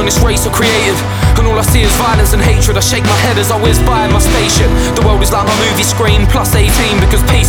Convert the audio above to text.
this race so creative, and all I see is violence and hatred. I shake my head as I whiz by in my spaceship. The world is like my movie screen plus 18, because peace